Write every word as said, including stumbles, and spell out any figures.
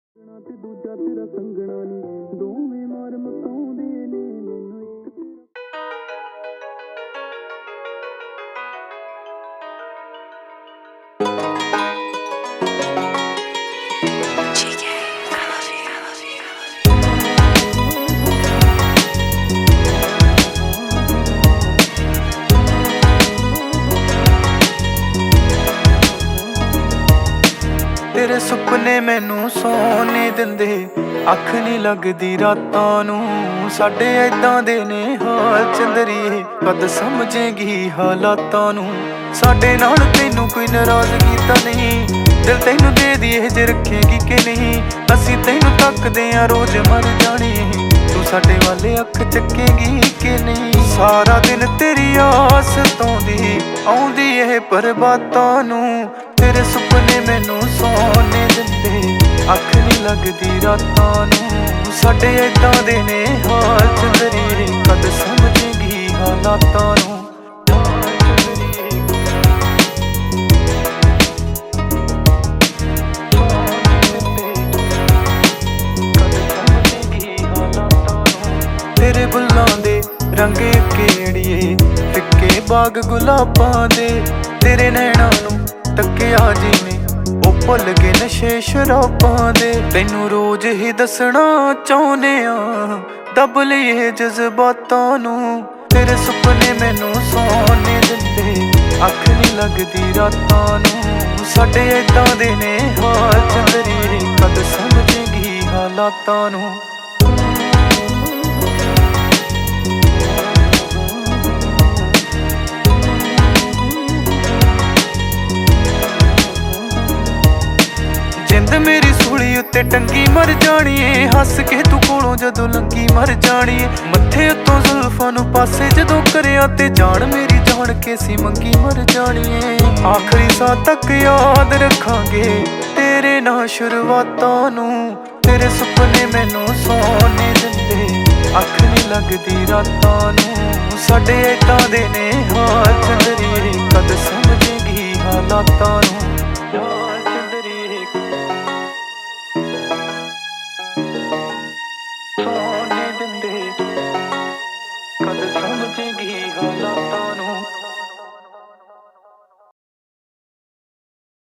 ਤੇ ਦੂਜਾ ਤੇਰਾ ਸੰਗਣਾ ਨੀ, ਦੋਵੇਂ ਮਾਰ ਮਕਾਉਂਦੇ ਨੇ ਮੈਨੂੰ ਇੱਕ तेरे सुपने मैनू सोने दिंदे, अख नहीं लगदी रातां नू। साडे ऐदां दे ने हाल चंदरीए, कद समझेगी हालातां नू। साडे नाल तैनू कोई नाराजगी तां नहीं, दिल तैनू दे दिए जे रखेगी कि नहीं। असीं तैनू तकदे आ रोज मर जानी, तू साडे वाले अख चकेगी कि नहीं। सारा दिन तेरी आस तौंदी आउंदी ए पर बातां नू। तेरे सुपने मैनू सोने दिंदे, अख नहीं लगदी रातां नू। साडे ऐदां दे ने हाल चंदरीए, कद समझेगी हालातां नू। तेरे बुल्लां दे रंग केड़िए, फिक्के बाग गुलाबां दे। तेरे नैणां नू तकिया जिवें ओ भुल गए नशे शराबां दे। तैनू रोज ही दसना चाहुंदे आ, दब लईए जज्बातां नू। तेरे सुपने मैनू सोने दिंदे, अख नहीं लगदी रातां नू। साडे ऐदां दे ने हाल चंदरीए, कद समझेगी हालातां नू। जिंद मेरी सूली उत्ते टंगी मर जानी है, हस के तू कोलों जदों लंघी मर जानी है। मत्थे उत्तों जुल्फां नू पासे जदों करिया ते जान मेरी जान के सी मंगी मर जानी है। आखिरी साह तक याद रखांगे तेरे नाल शुरुआतां नू। तेरे सुपने मैनू सोने दिंदे, अख नहीं लगदी रातां नू। साडे ऐदां दे ने हाल चंदरीए, कद समझेगी हालातां नू।